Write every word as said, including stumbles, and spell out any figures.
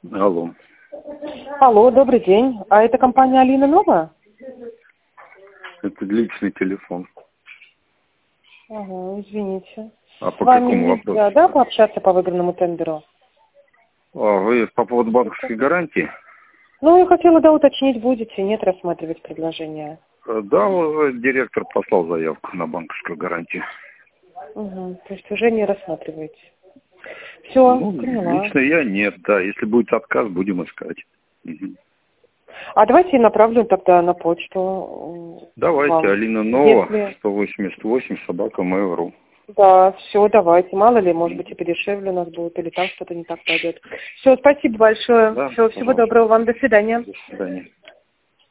Алло. Алло, добрый день. А это компания Алина Нова? Это личный телефон. Ага, извините. А С по вами какому нельзя, вопросу? да, пообщаться по выигранному тендеру? А вы по поводу банковской гарантии? Ну, я хотела, да, уточнить, будете, нет, рассматривать предложение. Э, Да, уже директор послал заявку на банковскую гарантию. Угу, то есть уже не рассматриваете. Все, Ну, поняла. лично я нет, да. Если будет отказ, будем искать. Мгм. А давайте я направлю тогда на почту. Давайте, Вам. Алина Нова, Если... сто восемьдесят восемь, собака mail точка ру. Да, все, давайте. Мало ли, может быть, и подешевле у нас будет, или там что-то не так пойдет. Все, спасибо большое. Да, Все, всего пожалуйста. доброго вам. До свидания. До свидания.